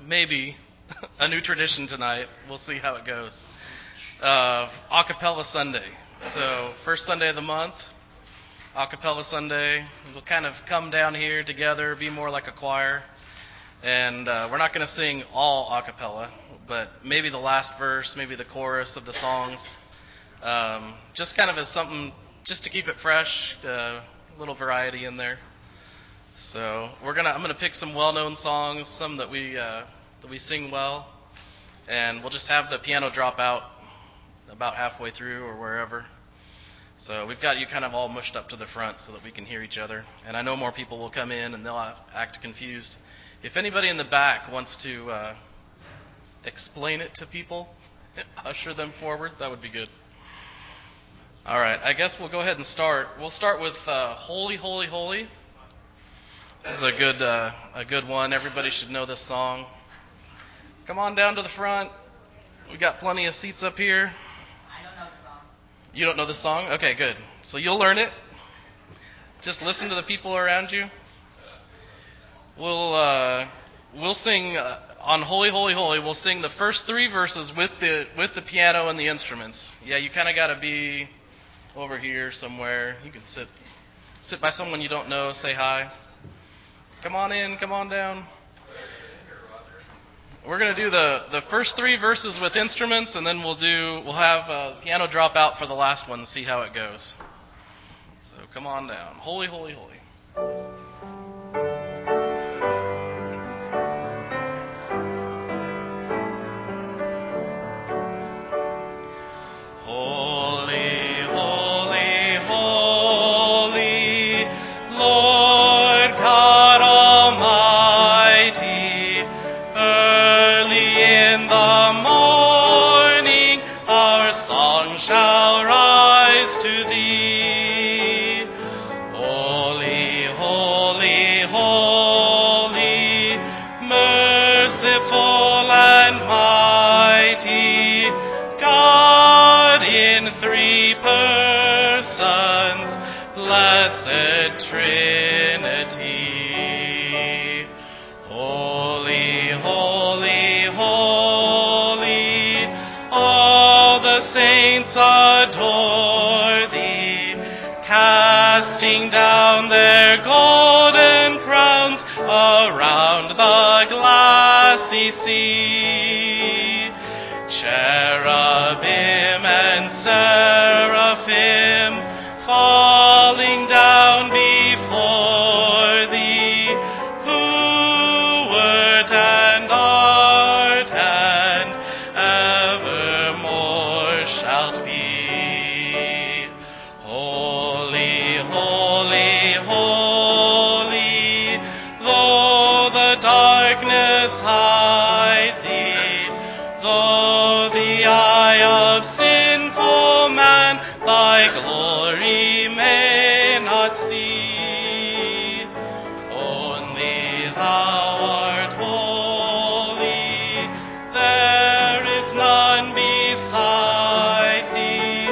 maybe a new tradition tonight. We'll see how it goes. Acapella Sunday. So first Sunday of the month, Acapella Sunday. We'll kind of come down here together, be more like a choir. And we're not going to sing all acapella, but maybe the last verse, maybe the chorus of the songs. Just kind of as something, just to keep it fresh, a little variety in there. So I'm gonna pick some well-known songs, some that we sing well, and we'll just have the piano drop out about halfway through or wherever. So we've got you kind of all mushed up to the front so that we can hear each other. And I know more people will come in and they'll act confused. If anybody in the back wants to explain it to people, usher them forward, that would be good. All right, I guess we'll go ahead and start. We'll start with Holy, Holy, Holy. This is a good one. Everybody should know this song. Come on down to the front. We got plenty of seats up here. I don't know the song. You don't know the song? Okay, good. So you'll learn it. Just listen to the people around you. We'll sing on Holy, Holy, Holy. We'll sing the first three verses with the piano and the instruments. Yeah, you kind of got to be over here somewhere. You can sit by someone you don't know. Say hi. Come on in. Come on down. We're going to do the first three verses with instruments, and then we'll have piano drop out for the last one and see how it goes. So come on down. Holy, Holy, Holy. Adore thee, casting down their golden crowns around the glassy sea. Cherubim and seraphim falling down before thee, who wert and art and evermore shalt be. Holy, holy, holy, though the darkness hide thee, though the eye of sinful man thy glory may not see, only thou art holy, there is none beside thee,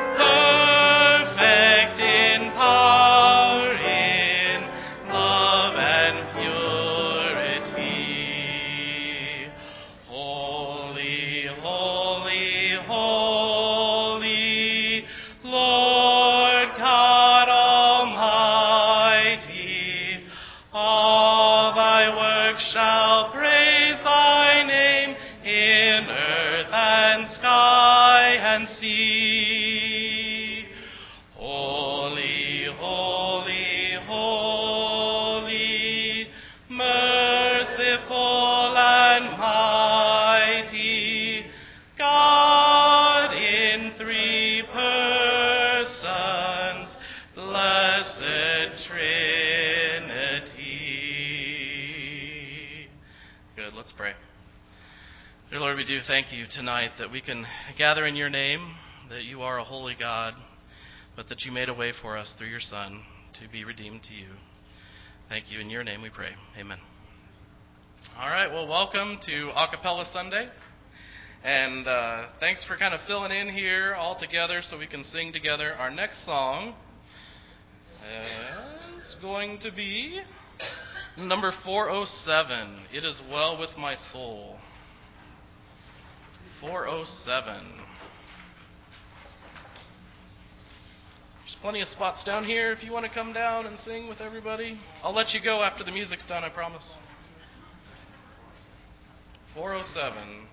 perfect in power, in love and purity. Holy, holy, holy, Lord God Almighty, all thy works shall praise thy name in earth and sky and sea. Holy, holy, holy, merciful and mighty, God in three persons, blessed Trinity. Good, let's pray. Dear Lord, we do thank you tonight that we can gather in your name, that you are a holy God, but that you made a way for us through your Son to be redeemed to you. Thank you. In your name we pray. Amen. All right, well, welcome to Acapella Sunday. And thanks for kind of filling in here all together so we can sing together. Our next song is going to be Number 407, It Is Well With My Soul. 407. There's plenty of spots down here if you want to come down and sing with everybody. I'll let you go after the music's done, I promise. 407.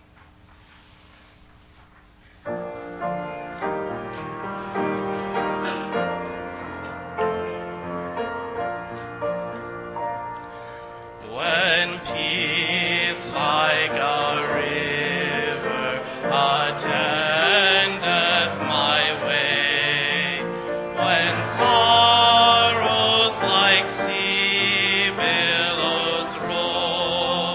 When peace like a river attendeth my way, when sorrows like sea billows roll,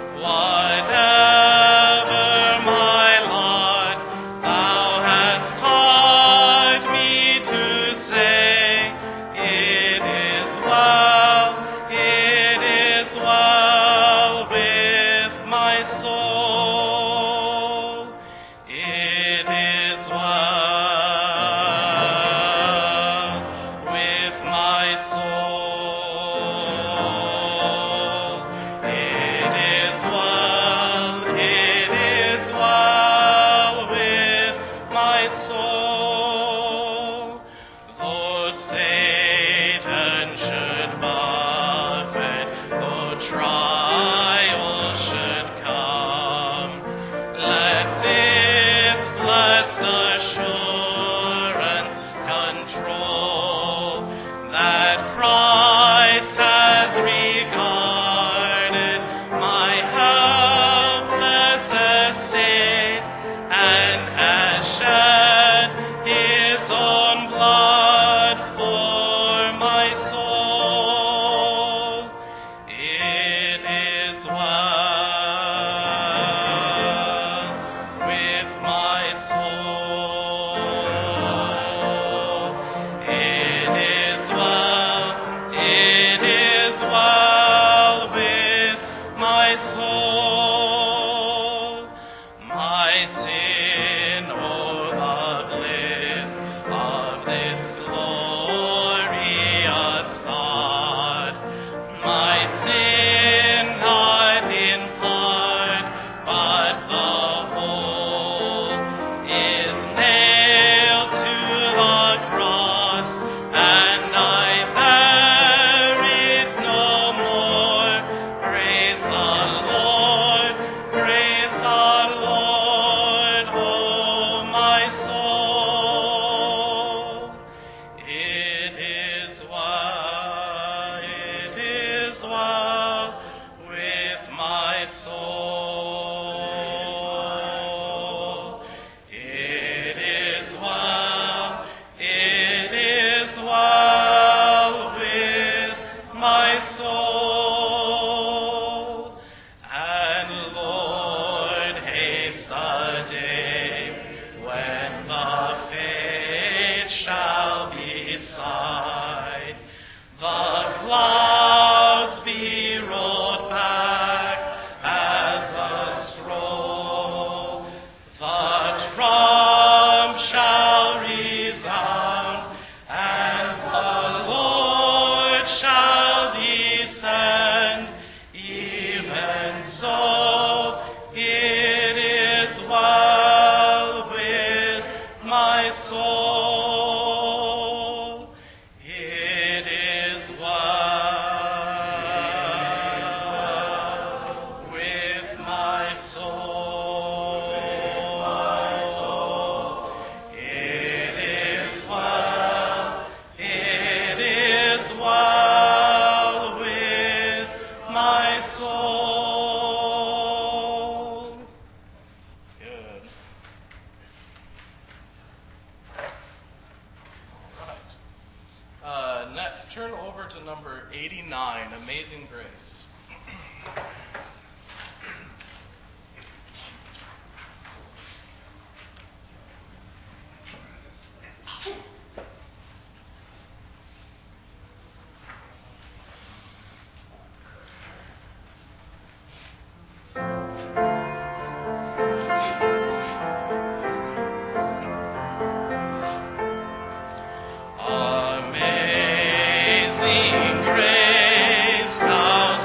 whatever my lot, thou hast taught me to say, it is well, it is well with my soul. It is well with my soul. It is well with my soul. Though Satan should buffet, though trial should come, let this blessed assurance control that Christ has regarded my helpless estate and has shed his own blood for my soul. It is well with my soul. It is well with my soul. My sin, oh the bliss of this glorious thought. My sin not in part, but the whole, is nailed to the cross, and I bear it no more. Praise the Lord, oh my soul. It is well with my soul. It is well with my soul. And Lord, haste the day when the faith shall be sight, the clouds be rolled back as a scroll, the trump shall resound, and the Lord shall descend. Even so, it is well with my soul. It is well with my soul. It is well with my soul. Good. All right. Next, turn over to number 89, Amazing Grace. Amazing grace, how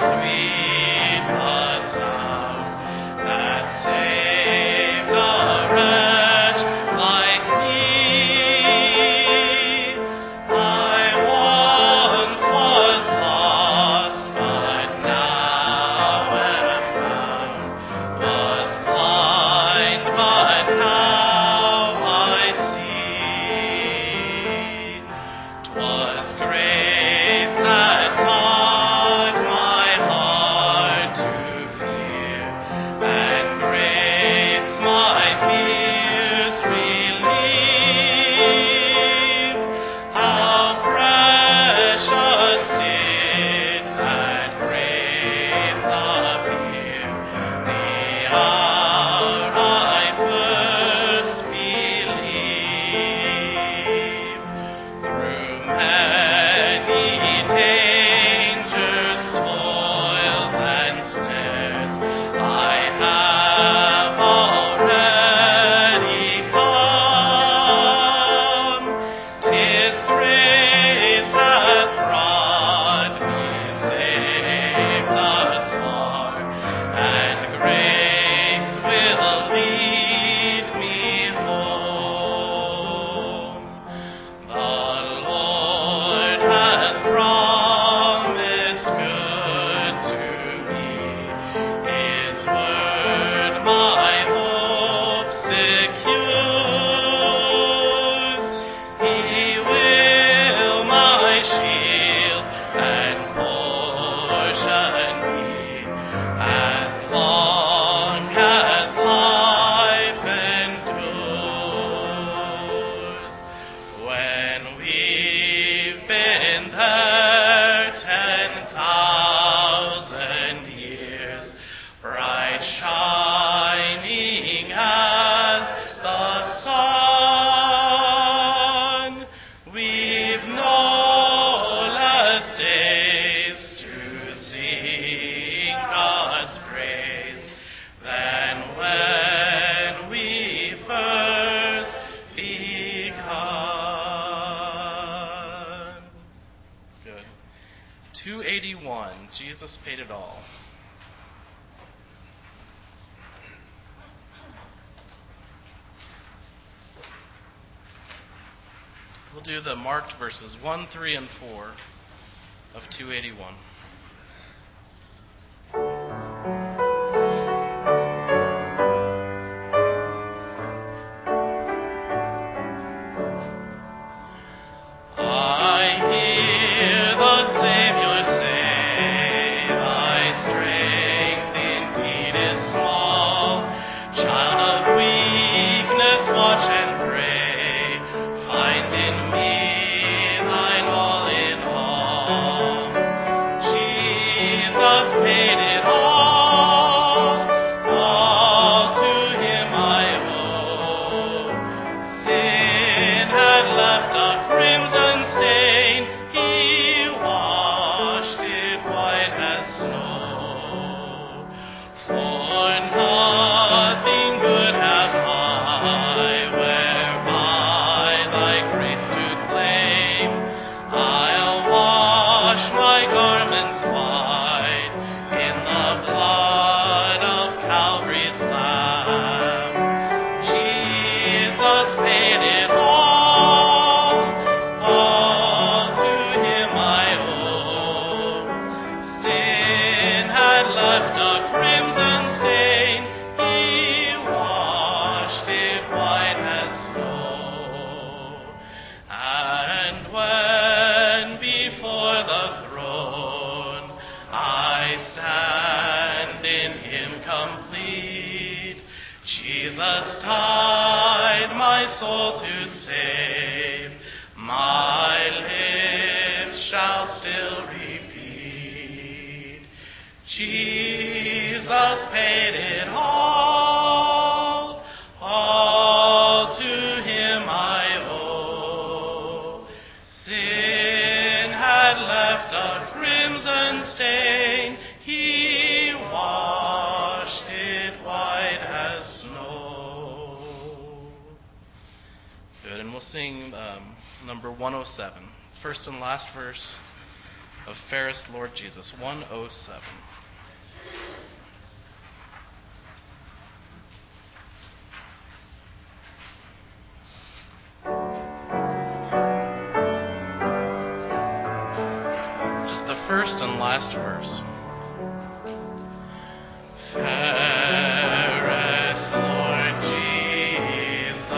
do the marked verses 1, 3, and 4 of 281. Number 107, first and last verse of Fairest Lord Jesus, 107. Just the first and last verse. Fairest Lord Jesus,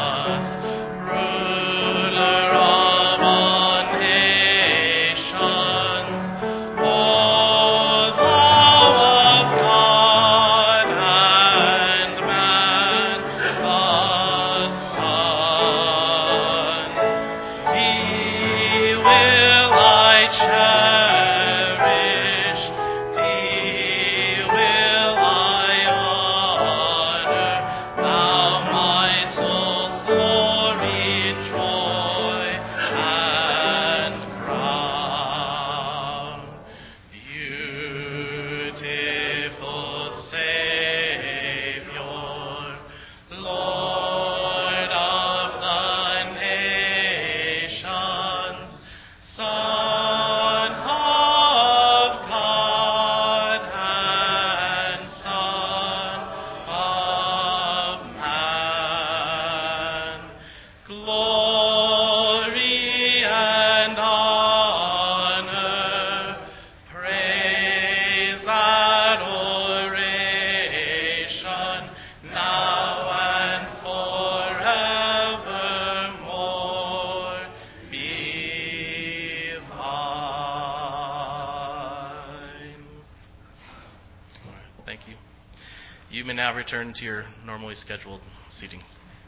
You may now return to your normally scheduled seatings.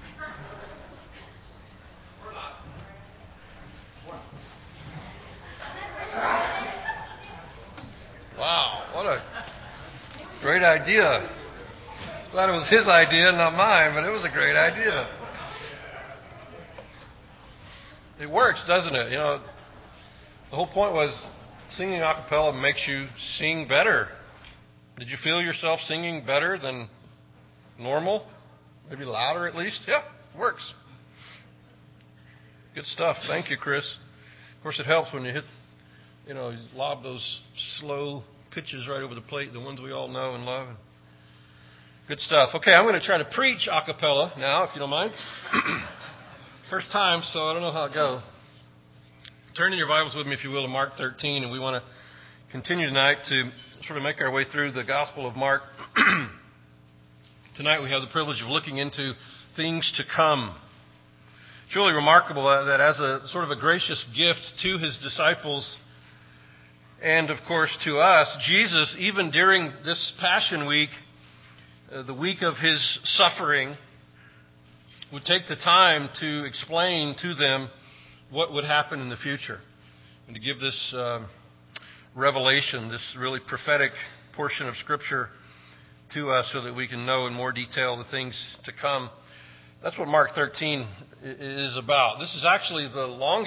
Wow, what a great idea. Glad it was his idea, not mine, but it was a great idea. It works, doesn't it? You know, the whole point was singing a cappella makes you sing better. Did you feel yourself singing better than normal? Maybe louder at least? Yeah, it works. Good stuff. Thank you, Chris. Of course, it helps when you hit, you lob those slow pitches right over the plate, the ones we all know and love. Good stuff. Okay, I'm going to try to preach a cappella now, if you don't mind. First time, so I don't know how it goes. Turn in your Bibles with me, if you will, to Mark 13, and we want to continue tonight to sort of make our way through the Gospel of Mark. Tonight we have the privilege of looking into things to come. It's really remarkable that as a sort of a gracious gift to his disciples and, of course, to us, Jesus, even during this Passion Week, the week of his suffering, would take the time to explain to them what would happen in the future, and to give this revelation, this really prophetic portion of Scripture to us so that we can know in more detail the things to come. That's what Mark 13 is about. This is actually the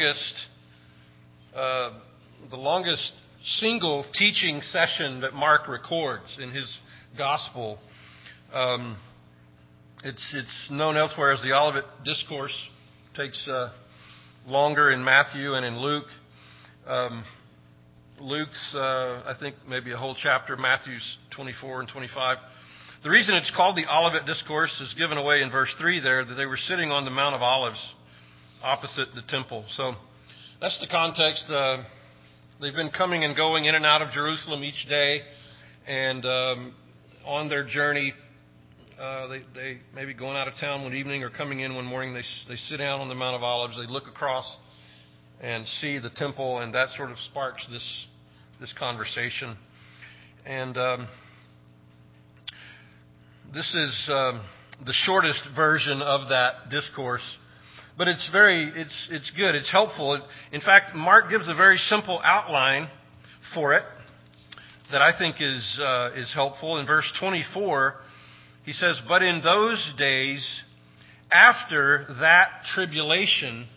longest single teaching session that Mark records in his Gospel. It's known elsewhere as the Olivet Discourse. It takes longer in Matthew and in Luke. Luke's, I think, maybe a whole chapter. Matthew's 24 and 25. The reason it's called the Olivet Discourse is given away in verse 3 there, that they were sitting on the Mount of Olives opposite the temple. So that's the context. They've been coming and going in and out of Jerusalem each day, and on their journey, they may be going out of town one evening or coming in one morning. They sit down on the Mount of Olives. They look across and see the temple, and that sort of sparks this conversation. And this is the shortest version of that discourse, but it's good. It's helpful. In fact, Mark gives a very simple outline for it that I think is helpful. In verse 24. He says, "But in those days, after that tribulation,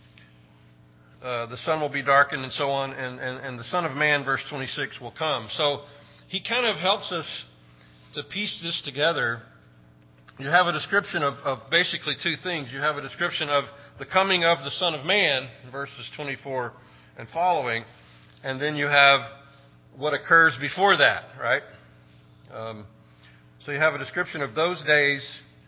the sun will be darkened," and so on, and the Son of Man, verse 26, will come. So he kind of helps us to piece this together. You have a description of basically two things. You have a description of the coming of the Son of Man, verses 24 and following, and then you have what occurs before that, right? So you have a description of those days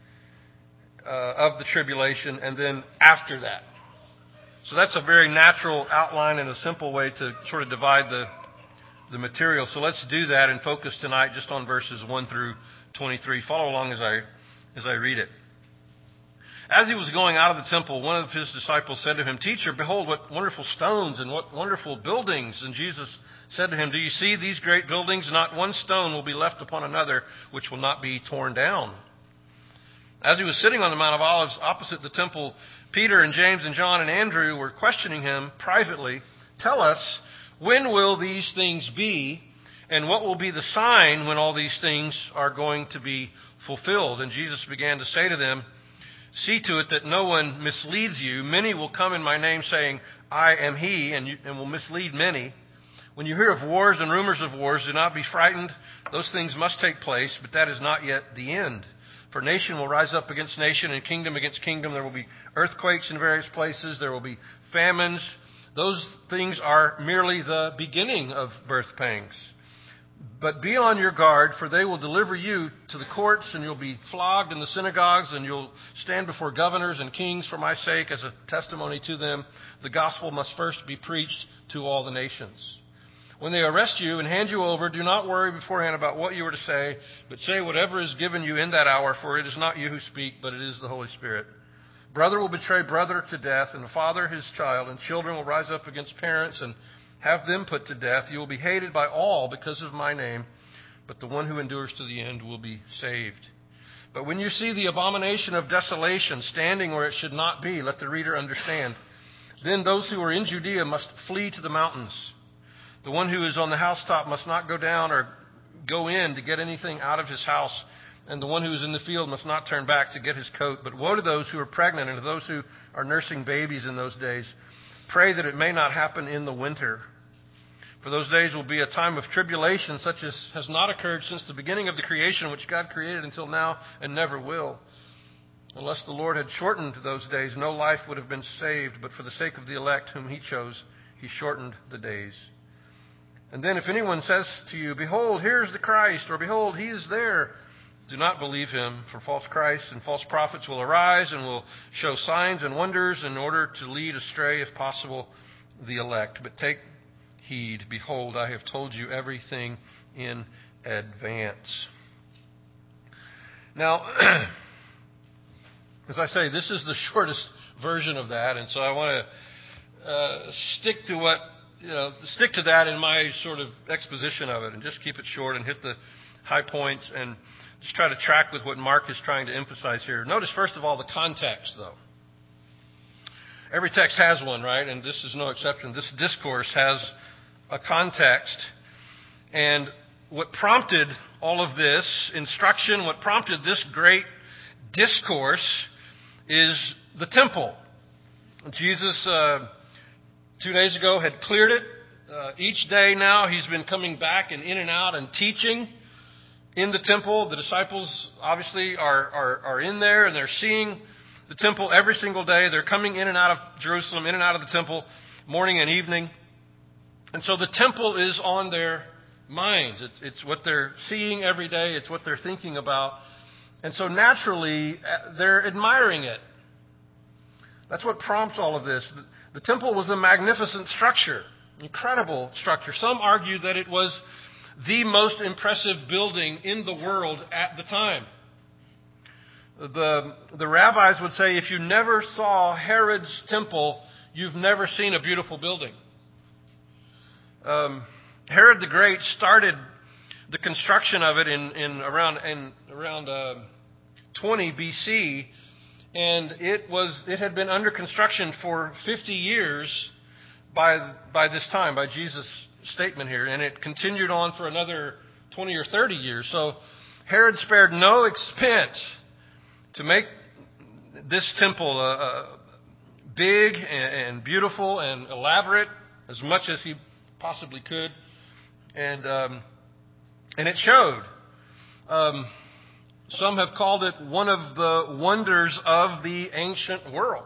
of the tribulation, and then after that. So that's a very natural outline and a simple way to sort of divide the material. So let's do that and focus tonight just on verses 1 through 23. Follow along as I read it. As he was going out of the temple, one of his disciples said to him, "Teacher, behold, what wonderful stones and what wonderful buildings." And Jesus said to him, "Do you see these great buildings? Not one stone will be left upon another which will not be torn down." As he was sitting on the Mount of Olives opposite the temple, Peter and James and John and Andrew were questioning him privately. "Tell us, when will these things be? And what will be the sign when all these things are going to be fulfilled?" And Jesus began to say to them, "See to it that no one misleads you. Many will come in my name saying, 'I am he,' and will mislead many. When you hear of wars and rumors of wars, do not be frightened. Those things must take place, but that is not yet the end. For nation will rise up against nation and kingdom against kingdom. There will be earthquakes in various places. There will be famines. Those things are merely the beginning of birth pangs. But be on your guard, for they will deliver you to the courts, and you'll be flogged in the synagogues, and you'll stand before governors and kings for my sake as a testimony to them. The gospel must first be preached to all the nations. When they arrest you and hand you over, do not worry beforehand about what you are to say, but say whatever is given you in that hour, for it is not you who speak, but it is the Holy Spirit. Brother will betray brother to death, and father his child, and children will rise up against parents and have them put to death. You will be hated by all because of my name, but the one who endures to the end will be saved. But when you see the abomination of desolation standing where it should not be," let the reader understand, "then those who are in Judea must flee to the mountains. The one who is on the housetop must not go down or go in to get anything out of his house, and the one who is in the field must not turn back to get his coat. But woe to those who are pregnant and to those who are nursing babies in those days. Pray that it may not happen in the winter. For those days will be a time of tribulation such as has not occurred since the beginning of the creation which God created until now and never will. Unless the Lord had shortened those days, no life would have been saved, but for the sake of the elect whom he chose, he shortened the days. And then if anyone says to you, 'Behold, here's the Christ,' or 'Behold, he is there,' do not believe him, for false Christs and false prophets will arise and will show signs and wonders in order to lead astray, if possible, the elect. But take heed, behold, I have told you everything in advance. Now, as I say, this is the shortest version of that, and so I want to stick to that in my sort of exposition of it, and just keep it short and hit the high points, and just try to track with what Mark is trying to emphasize here. Notice, first of all, the context, though. Every text has one, right? And this is no exception. This discourse has a context. And what prompted all of this instruction, what prompted this great discourse is the temple. Jesus, 2 days ago, had cleared it. Each day now, he's been coming back and in and out and teaching in the temple. The disciples obviously are in there, and they're seeing the temple every single day. They're coming in and out of Jerusalem, in and out of the temple, morning and evening. And so the temple is on their minds. It's what they're seeing every day. It's what they're thinking about. And so naturally, they're admiring it. That's what prompts all of this. The temple was a magnificent structure, incredible structure. Some argue that it was the most impressive building in the world at the time. The rabbis would say if you never saw Herod's temple, you've never seen a beautiful building. Herod the Great started the construction of it in around 20 BC, and it had been under construction for 50 years by this time, by Jesus' statement here, and it continued on for another 20 or 30 years. So Herod spared no expense to make this temple big and beautiful and elaborate as much as he possibly could, and it showed. Some have called it one of the wonders of the ancient world.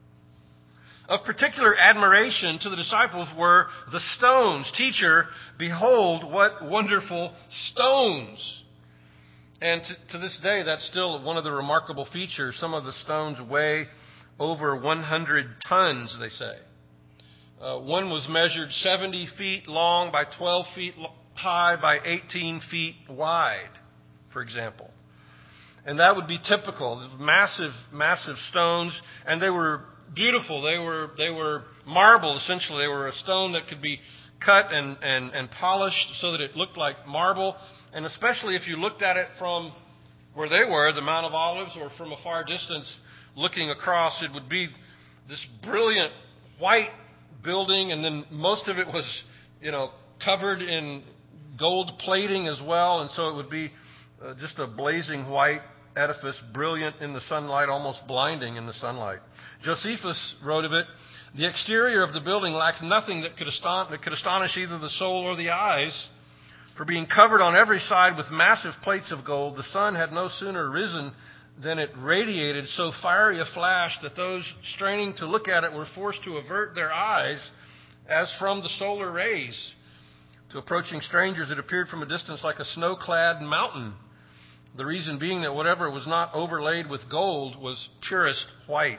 Of particular admiration to the disciples were the stones. Teacher, behold, what wonderful stones! And to this day, that's still one of the remarkable features. Some of the stones weigh over 100 tons, they say. One was measured 70 feet long by 12 feet high by 18 feet wide, for example. And that would be typical. Massive, massive stones, and they were beautiful. They were marble, essentially. They were a stone that could be cut and polished so that it looked like marble. And especially if you looked at it from where they were, the Mount of Olives, or from a far distance looking across, it would be this brilliant white building, and then most of it was, covered in gold plating as well, and so it would be just a blazing white edifice, brilliant in the sunlight, almost blinding in the sunlight. Josephus wrote of it, the exterior of the building lacked nothing that could astonish either the soul or the eyes, for being covered on every side with massive plates of gold, the sun had no sooner risen than it radiated so fiery a flash that those straining to look at it were forced to avert their eyes as from the solar rays. To approaching strangers, it appeared from a distance like a snow-clad mountain. The reason being that whatever was not overlaid with gold was purest white.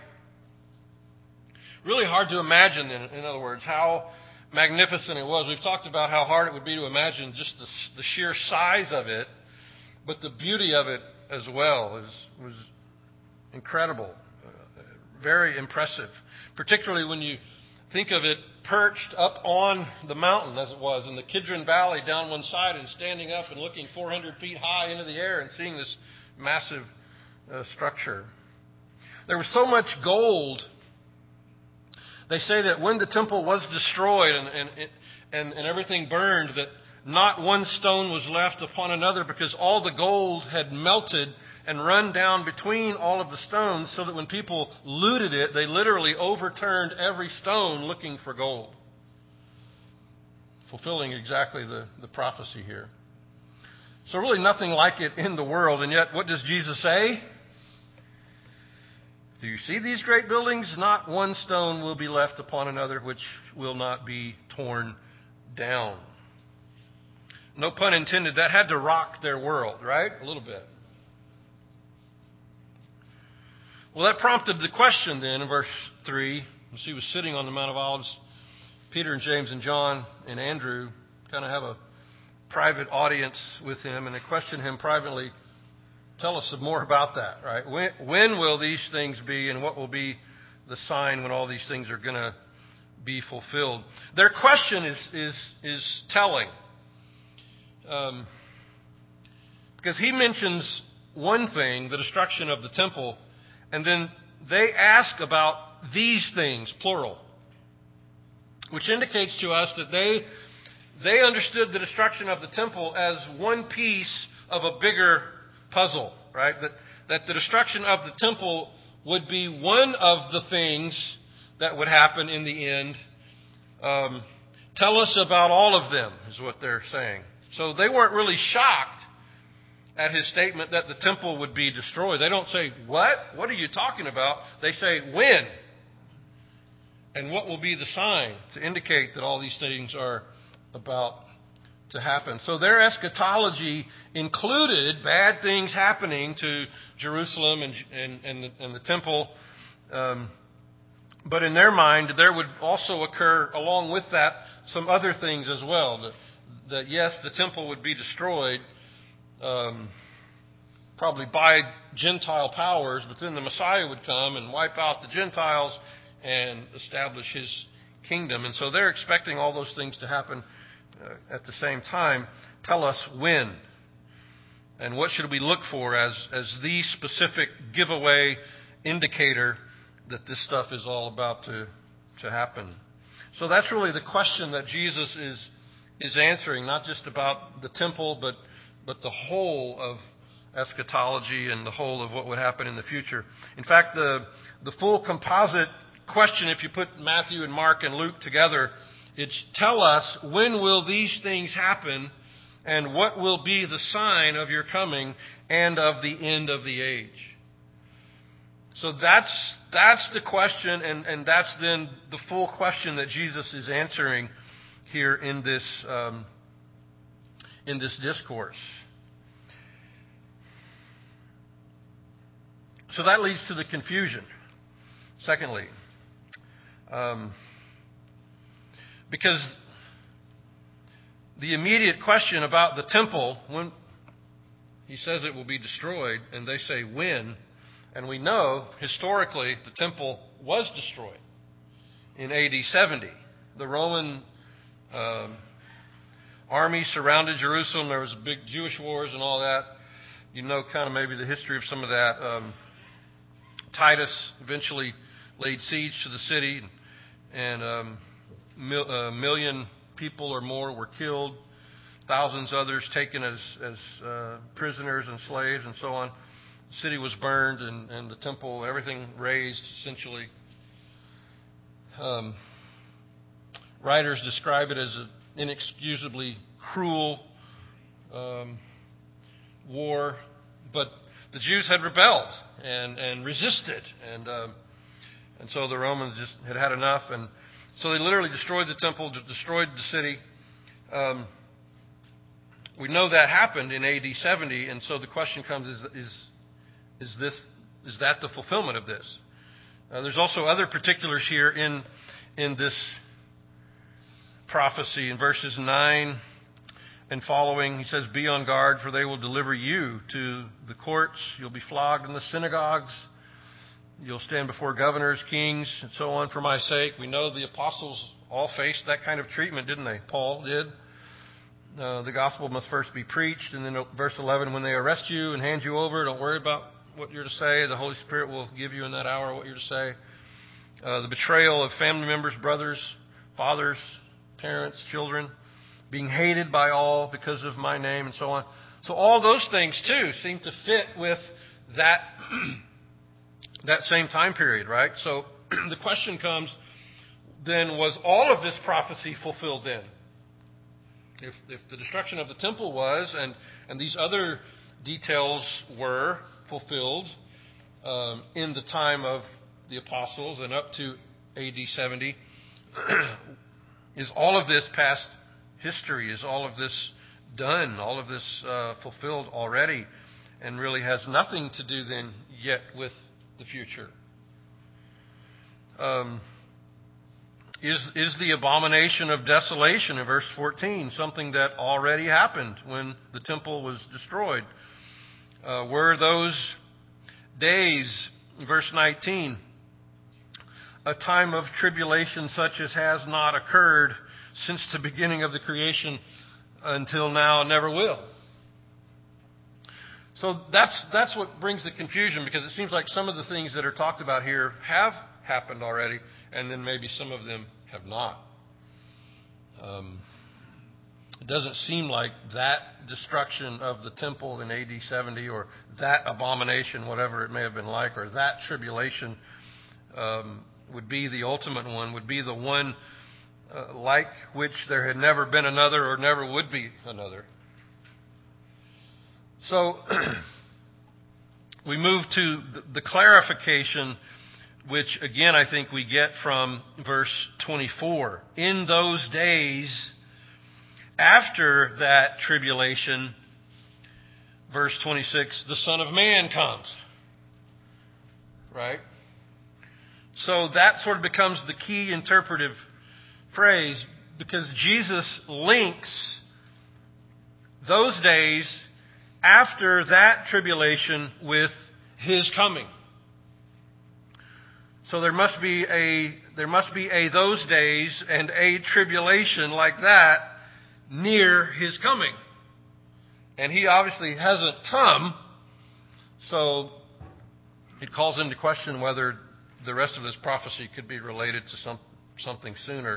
Really hard to imagine, in other words, how magnificent it was. We've talked about how hard it would be to imagine just the sheer size of it, but the beauty of it as well was incredible, very impressive, particularly when you think of it perched up on the mountain as it was in the Kidron Valley down one side, and standing up and looking 400 feet high into the air and seeing this massive structure. There was so much gold. They say that when the temple was destroyed and everything burned, that not one stone was left upon another, because all the gold had melted and run down between all of the stones, so that when people looted it, they literally overturned every stone looking for gold. Fulfilling exactly the prophecy here. So really nothing like it in the world. And yet, what does Jesus say? Do you see these great buildings? Not one stone will be left upon another which will not be torn down. No pun intended. That had to rock their world, right? A little bit. Well, that prompted the question then in verse 3. As he was sitting on the Mount of Olives, Peter and James and John and Andrew kind of have a private audience with him, and they question him privately. Tell us some more about that, right? When will these things be, and what will be the sign when all these things are going to be fulfilled? Their question is telling. Because he mentions one thing, the destruction of the temple, and then they ask about these things, plural, which indicates to us that they understood the destruction of the temple as one piece of a bigger puzzle, right? That the destruction of the temple would be one of the things that would happen in the end. Tell us about all of them, is what they're saying. So they weren't really shocked at his statement that the temple would be destroyed. They don't say, what? What are you talking about? They say, when? And what will be the sign to indicate that all these things are about to happen? So their eschatology included bad things happening to Jerusalem and the temple. But in their mind, there would also occur, along with that, some other things as well. That yes, the temple would be destroyed, probably by Gentile powers, but then the Messiah would come and wipe out the Gentiles and establish his kingdom. And so they're expecting all those things to happen at the same time. Tell us when. And what should we look for as the specific giveaway indicator that this stuff is all about to happen? So that's really the question that Jesus is answering, not just about the temple, but the whole of eschatology and the whole of what would happen in the future. In fact, the full composite question, if you put Matthew and Mark and Luke together, it's tell us when will these things happen and what will be the sign of your coming and of the end of the age. So that's the question, and that's then the full question that Jesus is answering here in this discourse. So that leads to the confusion. Secondly, because the immediate question about the temple, when he says it will be destroyed, and they say when, and we know historically the temple was destroyed in AD 70. The Roman army surrounded Jerusalem. There was big Jewish wars and all that. You know kind of maybe the history of some of that. Titus eventually laid siege to the city, and a million people or more were killed, thousands others taken as prisoners and slaves and so on. The city was burned and the temple, everything razed essentially. Writers describe it as an inexcusably cruel war, but the Jews had rebelled and resisted, and so the Romans just had enough, and so they literally destroyed the temple, destroyed the city. We know that happened in AD 70, and so the question comes: is that the fulfillment of this? There's also other particulars here in this prophecy. In verses 9 and following, he says, "Be on guard, for they will deliver you to the courts. You'll be flogged in the synagogues. You'll stand before governors, kings, and so on for my sake." We know the apostles all faced that kind of treatment, didn't they? Paul did. The gospel must first be preached. And then verse 11, when they arrest you and hand you over, don't worry about what you're to say. The Holy Spirit will give you in that hour what you're to say. The betrayal of family members, brothers, fathers, parents, children, being hated by all because of my name, and so on. So all those things, too, seem to fit with that that same time period, right? So the question comes, then, was all of this prophecy fulfilled then? If the destruction of the temple was, and these other details were fulfilled in the time of the apostles and up to AD 70, is all of this past history? Is all of this done? All of this fulfilled already? And really has nothing to do then yet with the future. is the abomination of desolation in verse 14 something that already happened when the temple was destroyed? Were those days, verse 19, a time of tribulation such as has not occurred since the beginning of the creation until now, never will? So that's what brings the confusion, because it seems like some of the things that are talked about here have happened already, and then maybe some of them have not. It doesn't seem like that destruction of the temple in AD 70, or that abomination, whatever it may have been like, or that tribulation would be the ultimate one, would be the one like which there had never been another or never would be another. So we move to the clarification, which again I think we get from verse 24. In those days after that tribulation, verse 26, the Son of Man comes. Right? So that sort of becomes the key interpretive phrase, because Jesus links those days after that tribulation with His coming. So there must be a those days and a tribulation like that near His coming. And He obviously hasn't come, so it calls into question whether the rest of this prophecy could be related to something sooner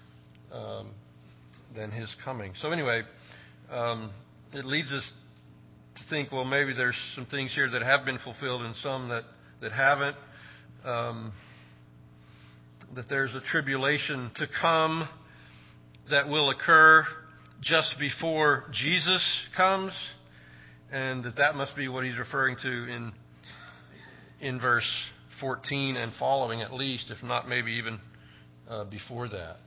than His coming. So anyway, it leads us to think, well, maybe there's some things here that have been fulfilled and some that haven't. That there's a tribulation to come that will occur just before Jesus comes, and that must be what he's referring to in verse 14 and following, at least, if not maybe even before that.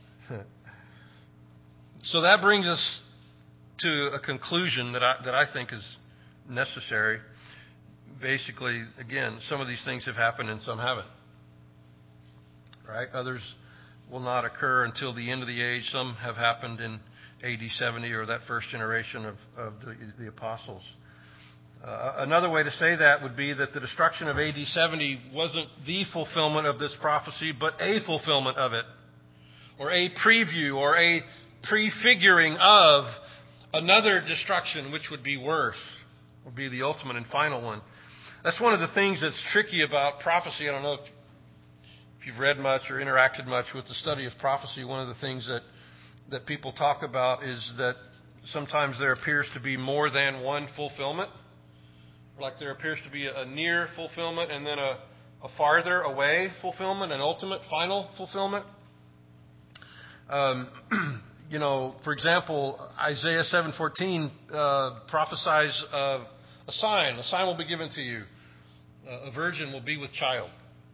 So that brings us to a conclusion that I think is necessary. Basically, again, some of these things have happened and some haven't. Right? Others will not occur until the end of the age. Some have happened in AD 70, or that first generation of the apostles. Another way to say that would be that the destruction of AD 70 wasn't the fulfillment of this prophecy, but a fulfillment of it, or a preview, or a prefiguring of another destruction, which would be worse, would be the ultimate and final one. That's one of the things that's tricky about prophecy. I don't know if you've read much or interacted much with the study of prophecy. One of the things that people talk about is that sometimes there appears to be more than one fulfillment. Like there appears to be a near fulfillment and then a farther away fulfillment, an ultimate final fulfillment. For example, Isaiah 7:14 prophesies of a sign. A sign will be given to you. A virgin will be with child.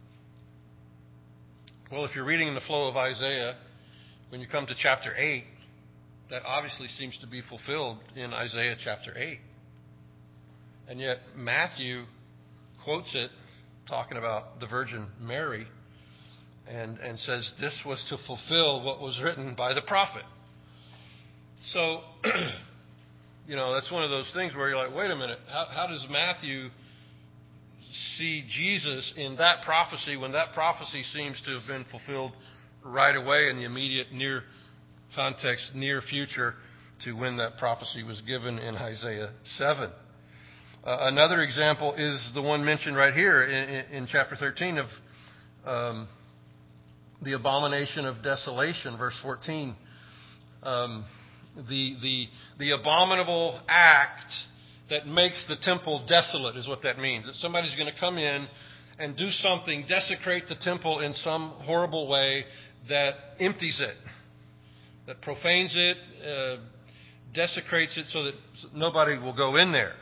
Well, if you're reading in the flow of Isaiah, when you come to chapter 8, that obviously seems to be fulfilled in Isaiah chapter 8. And yet Matthew quotes it, talking about the Virgin Mary, and says this was to fulfill what was written by the prophet. So, that's one of those things where you're like, wait a minute, how does Matthew see Jesus in that prophecy when that prophecy seems to have been fulfilled right away in the immediate near context, near future to when that prophecy was given in Isaiah 7? Another example is the one mentioned right here in chapter 13 of the abomination of desolation, verse 14. The abominable act that makes the temple desolate is what that means. That somebody's going to come in and do something, desecrate the temple in some horrible way that empties it, that profanes it, desecrates it so that nobody will go in there.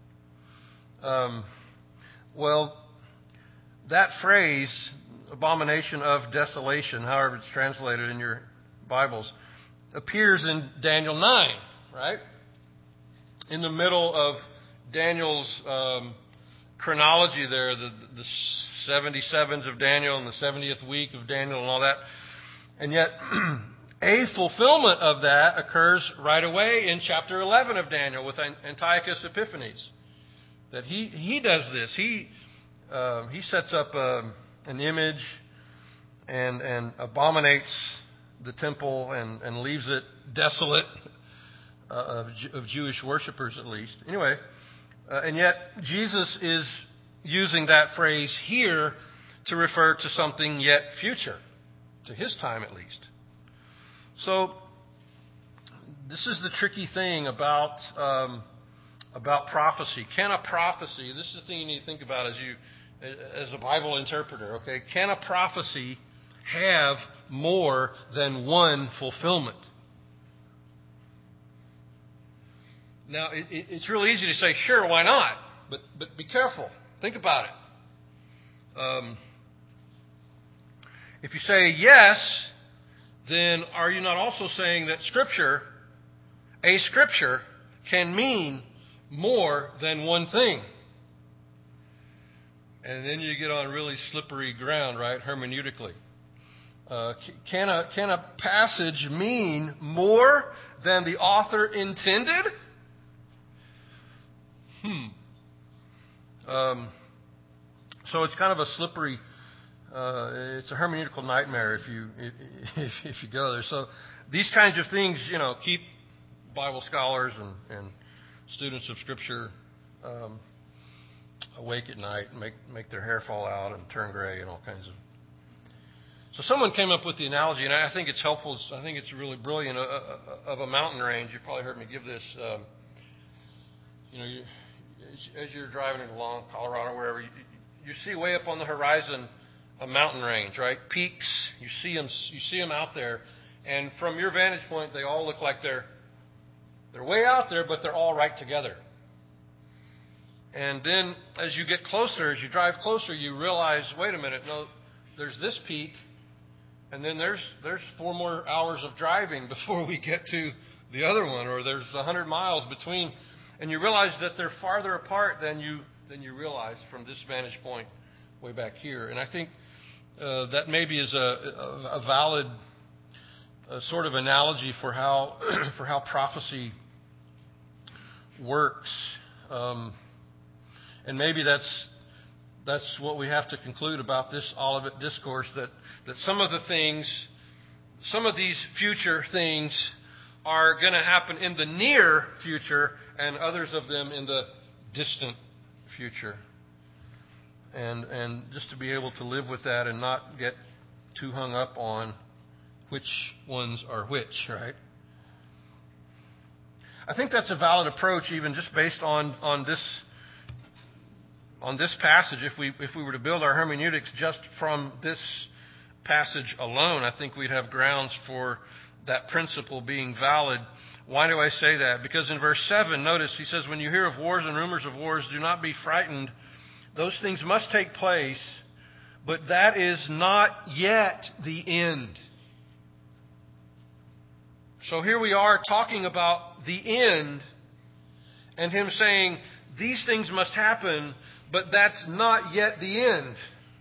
That phrase, abomination of desolation, however it's translated in your Bibles, appears in Daniel 9, right? In the middle of Daniel's chronology there, the 77s of Daniel and the 70th week of Daniel and all that, And yet, a fulfillment of that occurs right away in chapter 11 of Daniel with Antiochus Epiphanes. That he does this. He sets up an image and abominates the temple and leaves it desolate of Jewish worshipers, at least. Anyway, and yet Jesus is using that phrase here to refer to something yet future, to his time at least. So this is the tricky thing about prophecy. Can a prophecy? This is the thing you need to think about as a Bible interpreter. Okay, can a prophecy have more than one fulfillment? Now, it's really easy to say, sure, why not? But be careful. Think about it. If you say yes, then are you not also saying that Scripture can mean more than one thing? And then you get on really slippery ground, right, hermeneutically. Can a passage mean more than the author intended? So it's kind of a slippery. It's a hermeneutical nightmare if you go there. So these kinds of things, keep Bible scholars and students of Scripture awake at night, and make their hair fall out and turn gray and all kinds of. So someone came up with the analogy, and I think it's helpful. I think it's really brilliant, of a mountain range. You probably heard me give this. As you're driving along Colorado, wherever, you see way up on the horizon a mountain range, right? Peaks. You see them out there, and from your vantage point, they all look like they're way out there, but they're all right together. And then, as you get closer, as you drive closer, you realize, wait a minute, no, there's this peak, and then there's 4 more hours of driving before we get to the other one, or there's 100 miles between. And you realize that they're farther apart than you realize from this vantage point way back here. And I think that maybe is a valid sort of analogy for how prophecy works. And maybe that's what we have to conclude about this Olivet Discourse, that some of these future things are going to happen in the near future, and others of them in the distant future. And just to be able to live with that and not get too hung up on which ones are which, right? I think that's a valid approach, even just based on this passage. If we were to build our hermeneutics just from this passage alone, I think we'd have grounds for that principle being valid. Why do I say that? Because in verse 7, notice he says, when you hear of wars and rumors of wars, do not be frightened. Those things must take place, but that is not yet the end. So here we are talking about the end, and him saying, these things must happen, but that's not yet the end.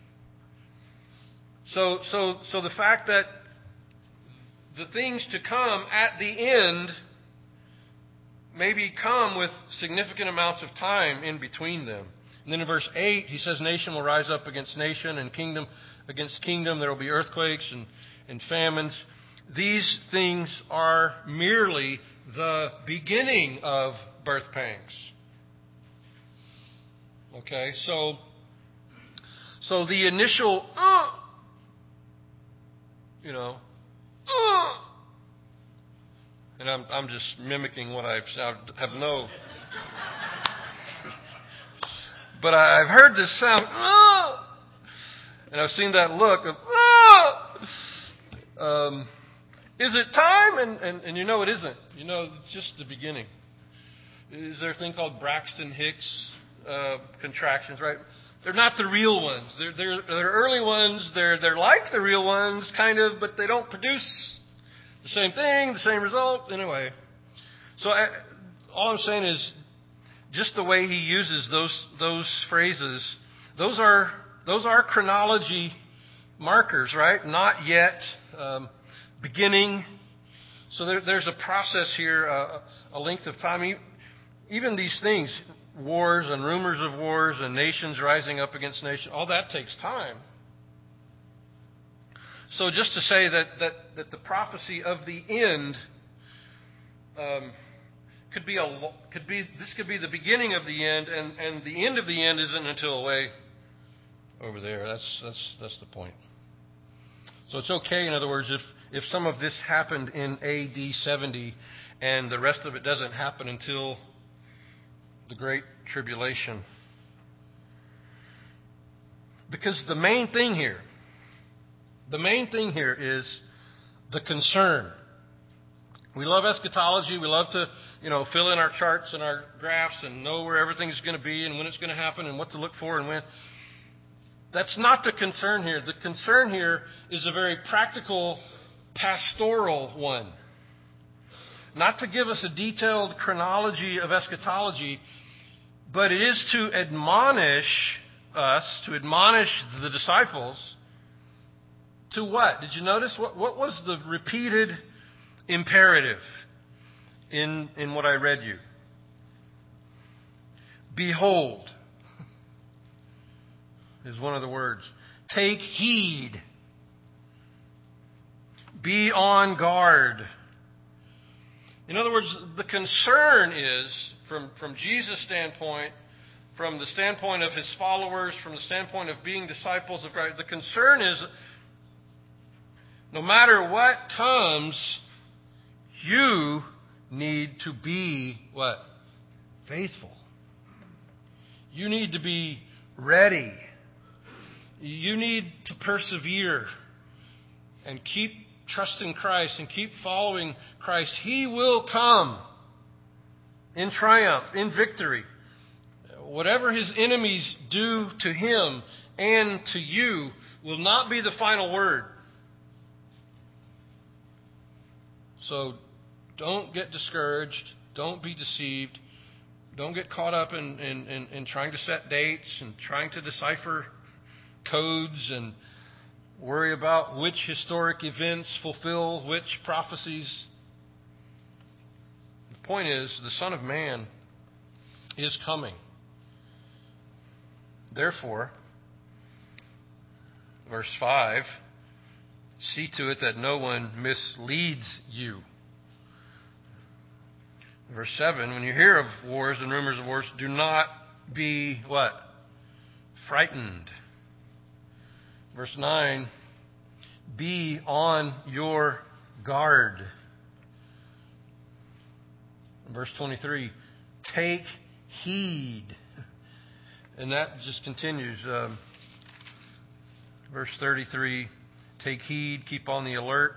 So the fact that the things to come at the end maybe come with significant amounts of time in between them. And then in verse 8, he says, nation will rise up against nation and kingdom against kingdom. There will be earthquakes and famines. These things are merely the beginning of birth pangs. Okay, so the initial, and I'm just mimicking what I've sounded, have no. But I've heard this sound, and I've seen that look of, is it time? And it isn't. It's just the beginning. Is there a thing called Braxton Hicks contractions, right? They're not the real ones. They're early ones. They're like the real ones, kind of, but they don't produce the same thing, the same result. Anyway, so all I'm saying is, just the way he uses those phrases, those are chronology markers, right? Not yet. beginning. So there's a process here, a length of time. Even these things, wars and rumors of wars and nations rising up against nations, all that takes time. So just to say that the prophecy of the end could be the beginning of the end, and the end of the end isn't until way over there. That's the point. So it's okay, in other words, if some of this happened in AD 70 and the rest of it doesn't happen until the Great Tribulation. Because the main thing here is the concern. We love eschatology. We love to, fill in our charts and our graphs and know where everything's going to be and when it's going to happen and what to look for and when. That's not the concern here. The concern here is a very practical, pastoral one. Not to give us a detailed chronology of eschatology, but it is to admonish us, to admonish the disciples to what? Did you notice? What was the repeated imperative in what I read you? Behold is one of the words. Take heed. Be on guard. In other words, the concern is, from Jesus' standpoint, from the standpoint of his followers, from the standpoint of being disciples of Christ, the concern is, no matter what comes, you need to be what? Faithful. You need to be ready. You need to persevere and keep trusting Christ and keep following Christ. He will come in triumph, in victory. Whatever his enemies do to him and to you will not be the final word. So don't get discouraged. Don't be deceived. Don't get caught up in trying to set dates and trying to decipher codes and worry about which historic events fulfill which prophecies. The point is, the Son of Man is coming. Therefore, verse 5, see to it that no one misleads you. Verse 7, when you hear of wars and rumors of wars, do not be what? Frightened. Verse 9, be on your guard. Verse 23, take heed. And that just continues. Verse 33, take heed, keep on the alert.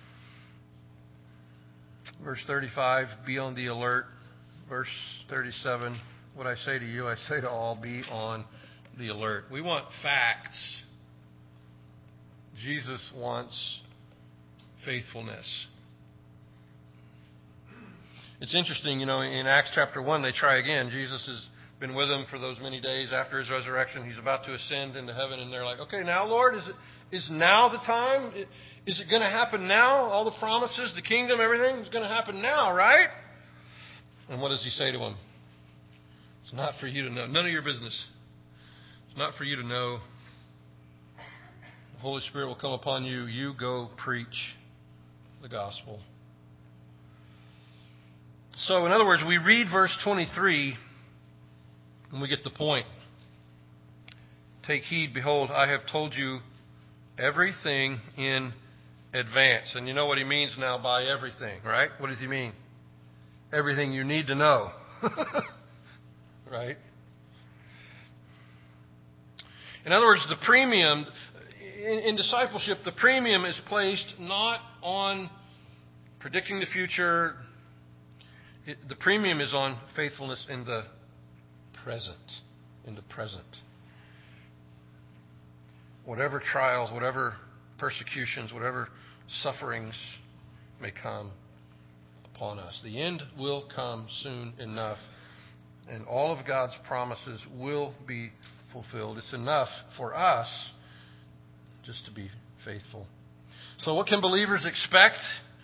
Verse 35, be on the alert. Verse 37, what I say to you, I say to all, be on the alert. We want facts. Jesus wants faithfulness. It's interesting, in Acts chapter 1, they try again. Jesus has been with them for those many days after his resurrection. He's about to ascend into heaven, and they're like, okay, now, Lord, is now the time? Is it going to happen now? All the promises, the kingdom, everything is going to happen now, right? And what does he say to them? It's not for you to know. None of your business. It's not for you to know. The Holy Spirit will come upon you. You go preach the gospel. So, in other words, we read verse 23 and we get the point. Take heed, behold, I have told you everything in advance. And you know what he means now by everything, right? What does he mean? Everything you need to know. Right? In other words, the premium, in discipleship, the premium is placed not on predicting the future. The premium is on faithfulness in the present. In the present. Whatever trials, whatever persecutions, whatever sufferings may come upon us, the end will come soon enough, and all of God's promises will be fulfilled. It's enough for us just to be faithful. So what can believers expect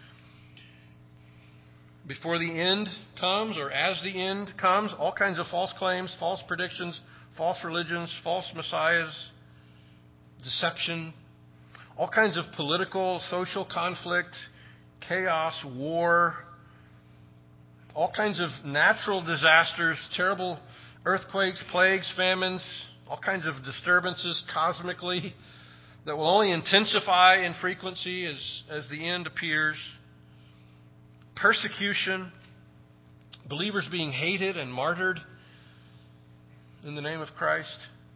before the end comes or as the end comes? All kinds of false claims, false predictions, false religions, false messiahs, deception, all kinds of political, social conflict, chaos, war, all kinds of natural disasters, terrible earthquakes, plagues, famines, all kinds of disturbances cosmically that will only intensify in frequency as the end appears. Persecution, believers being hated and martyred in the name of Christ.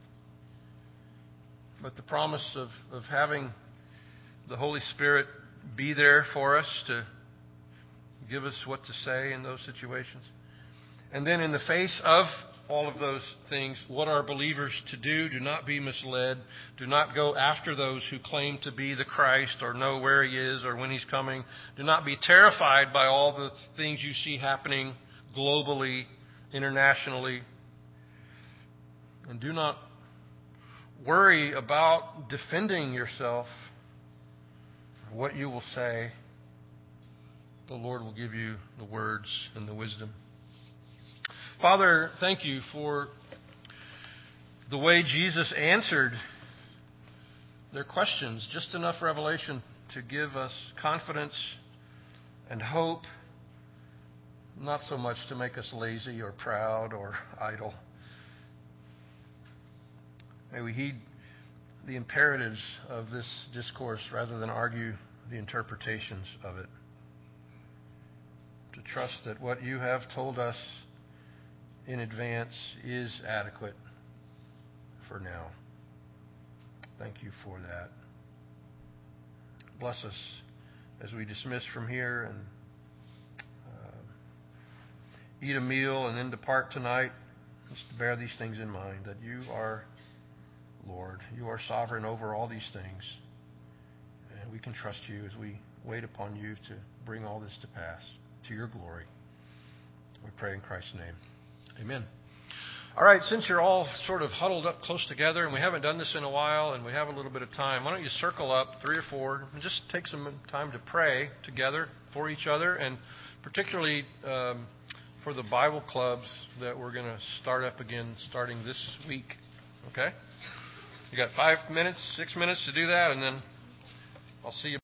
But the promise of having the Holy Spirit be there for us to give us what to say in those situations. And then in the face of all of those things, what are believers to do? Do not be misled. Do not go after those who claim to be the Christ or know where He is or when He's coming. Do not be terrified by all the things you see happening globally, internationally. And do not worry about defending yourself or what you will say. The Lord will give you the words and the wisdom. Father, thank you for the way Jesus answered their questions. Just enough revelation to give us confidence and hope, not so much to make us lazy or proud or idle. May we heed the imperatives of this discourse rather than argue the interpretations of it. To trust that what you have told us in advance is adequate for now. Thank you for that. Bless us as we dismiss from here and eat a meal and then depart tonight. Just to bear these things in mind, that you are Lord. You are sovereign over all these things. And we can trust you as we wait upon you to bring all this to pass to your glory. We pray in Christ's name. Amen. All right, since you're all sort of huddled up close together and we haven't done this in a while and we have a little bit of time, why don't you circle up 3 or 4 and just take some time to pray together for each other, and particularly for the Bible clubs that we're going to start up again starting this week. Okay? You got 5 minutes, 6 minutes to do that, and then I'll see you.